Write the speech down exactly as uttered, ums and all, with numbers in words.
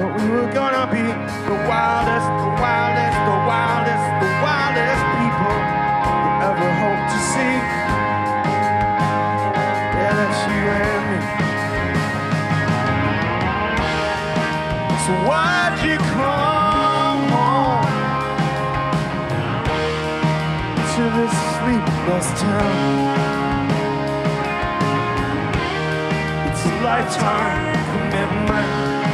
But we were gonna be the wildest, the wildest, the wildest, the wildest people you ever hope to see. Yeah, that's you and me. So why'd you come home to this sleepless town? It's a lifetime commitment.